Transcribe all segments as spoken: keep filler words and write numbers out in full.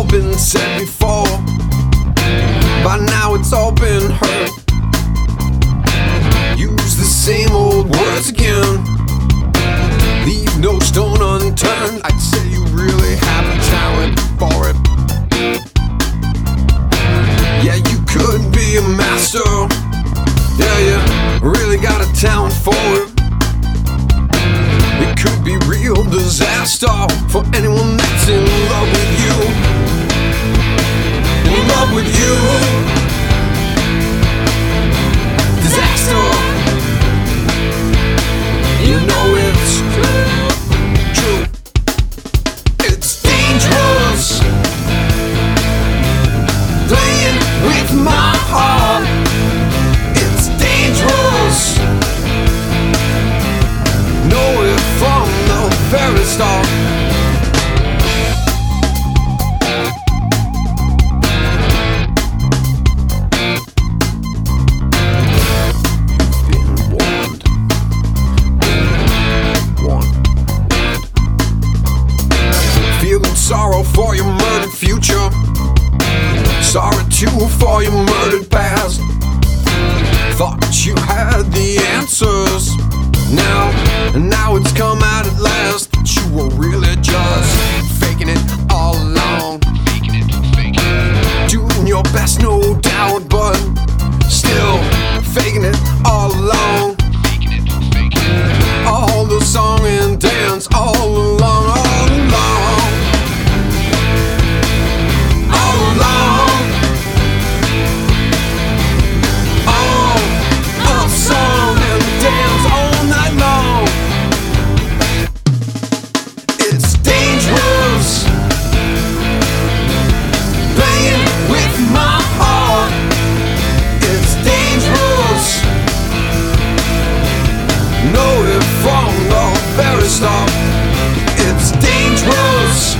been said before. By now it's all been heard. Use the same old words again. Leave no stone unturned. I'd say you really have a talent for it. Yeah, you could be a master. Yeah, you really got a talent for it. It could be real disaster for anyone that's in love with you. In love with you. Disaster. You know it's true. True. It's dangerous. Playing with my heart. It's dangerous. Know it from the very start. Been warned. Been warned. Feeling sorrow for your murdered future. Sorry too for your murdered past. Thought that you had the answers. Now, now it's come out at last that you were really just faking it all along. Faking it, faking it. Doing your best, no doubt, but still faking it all along. Faking it, faking it. All the song and dance, all along, all along, all along. All a song and dance all night long. It's dangerous. Playing with my heart. It's dangerous. Know it from the very start. It's dangerous.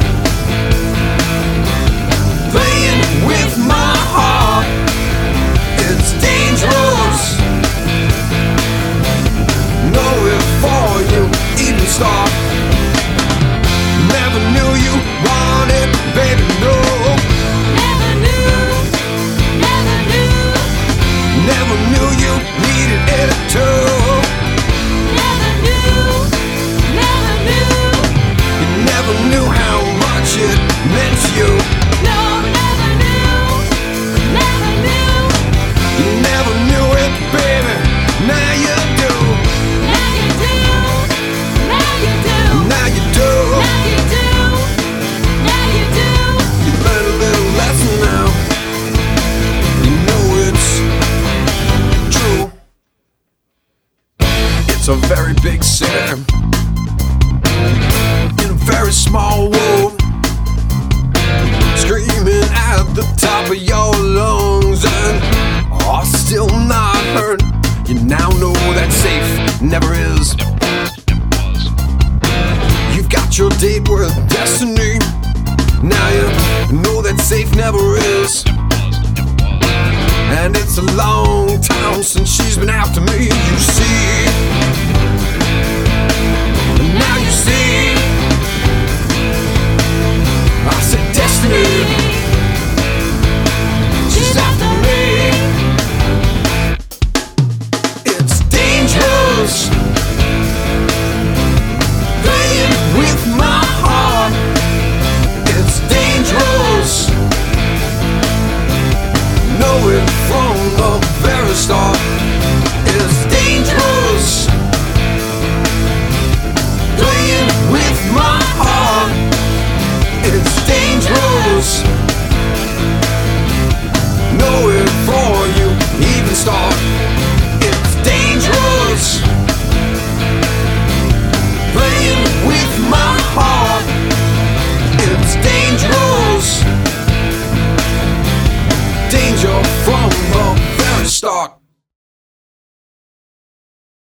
Playing with my heart. It's dangerous. Know it before you even start. Never knew you wanted, baby, no. Never knew, never knew, Never knew you needed it too. never knew, never knew, You never knew how much it meant to you. no, never knew, never knew. You never knew it, baby, now you do. Now you do, now you do, Now you do. now you do, now you do. You learned a little lesson now. You know it's true. It's a very big city in a very small world. Screaming at the top of your lungs and are still not heard. You now know that safe never is. You've got your date with destiny. Now you know that safe never is. And it's a long time since she's been after me. You see,